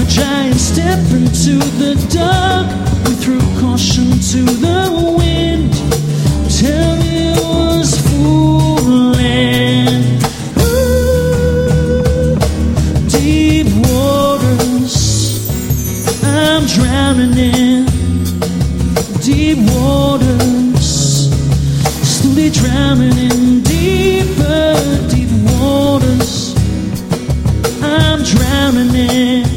giant step into the dark. We threw caution to the wind. Tell me it was fooling. Ooh, deep waters, I'm drowning in. Deep waters, slowly drowning in. Deeper, deep waters, I'm drowning in.